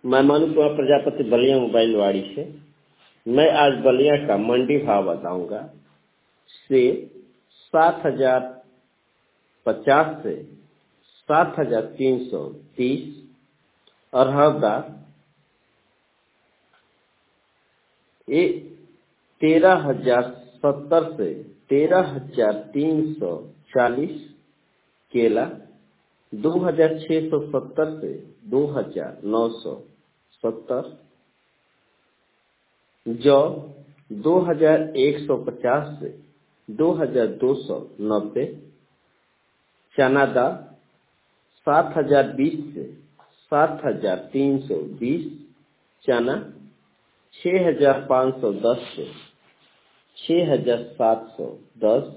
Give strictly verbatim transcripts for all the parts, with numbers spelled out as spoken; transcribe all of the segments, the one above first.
मैं मनु कुमार प्रजापति बलिया मोबाइल वाड़ी से। मैं आज बलिया का मंडी भाव बताऊंगा। सेब सात हजार पचास से सात हजार तीन सौ तीस और हरदा तेरह हजार सत्तर से तेरह हजार तीन सौ चालीस। केला दो हजार छह सौ सत्तर से दो हजार नौ सौ सत्तर। जौ दो हजार एक सौ पचास से दो हजार दो सौ नब्बे। चना दाल सात हजार बीस से सात हजार तीन सौ बीस। चना छह हजार पाँच सौ दस से छह हजार सात सौ दस।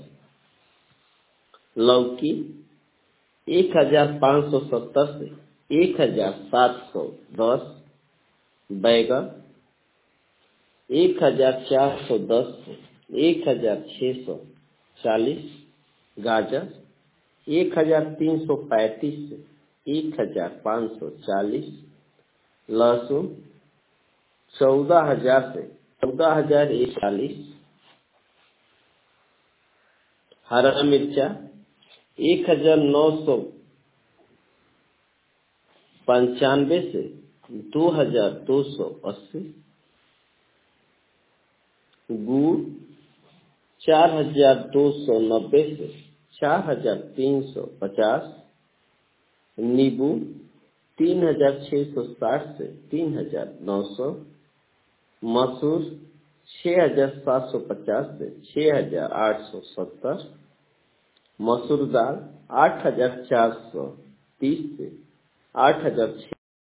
लौकी एक हजार पाँच सौ सत्तर से एक हजार सात सौ दस। बैगन एक हजार चार सौ दस से एक हजार छह सौ चालीस। गाजर एक हजार तीन सौ पैंतीस से एक हजार पाँच सौ चालीस। लहसुन चौदह हजार से चौदह हजार एक चालीस। हरा मिर्चा एक हजार नौ सौ पंचानवे से दो हजार दो सौ अस्सी। गुड़ चार हजार दो सौ नब्बे से चार हजार तीन सौ पचास। नींबू तीन हजार छह सौ साठ से तीन हजार नौ सौ। मसूर छह हजार सात सौ पचास से छह हजार आठ सौ सत्तर। मसूर दाल आठ हजार चार सौ तीस से आठ हजार